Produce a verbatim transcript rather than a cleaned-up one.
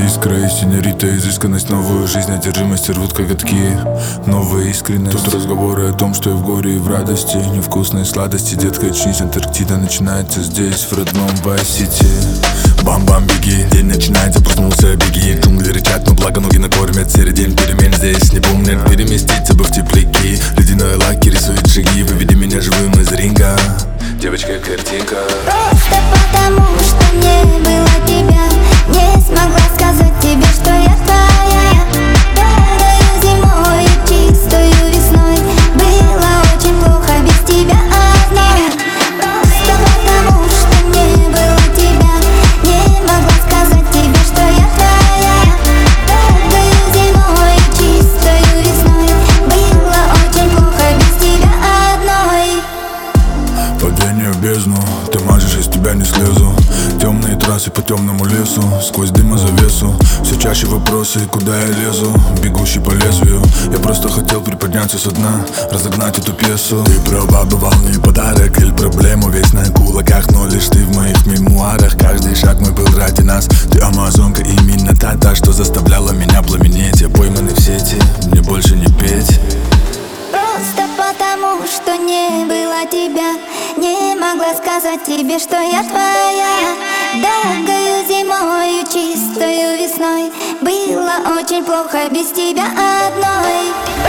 искра и синьорита, изысканность, новую жизнь, одержимость рвут коготки. Новая искренность. Тут разговоры о том, что и в горе, и в радости. Невкусные сладости, детка, очнись, Антарктида начинается здесь, в родном Вайс-Сити. Бам-бам, беги, день начинается, проснулся, беги. Джунгли рычат, но благо ноги накормят. Серый день перемен здесь не помнят. Переместиться бы в тепляки. Ледяной лаки рисует шаги. Выведи меня живым из ринга, девочка, картинка. Просто потому, что не было тебя, не смогла сказать тебе, что я твоя. Долгою зимой и чистою весной было очень плохо без тебя одной. Просто потому, что не было тебя, не могла сказать тебе, что я твоя. Долгою зимой и чистою весной было очень плохо без тебя одной. Падение в бездну, ты мажешь, из тебя не слезу. Темные трассы по темному лесу, сквозь дым и завесу. Все чаще вопросы, куда я лезу, бегущий по лезвию. Я просто хотел приподняться со дна, разогнать эту пьесу. Ты права, бывалый подарок или проблему весь на кулаках, но лишь ты в моих мемуарах. Каждый шаг мой был ради нас. Ты амазонка, именно та, та, что заставляла меня пламенеть. Я пойманный в сети, мне больше не петь. Просто потому, что не было тебя, не могла сказать тебе, что я твоя. Долгою зимою, чистою весной было очень плохо без тебя одной.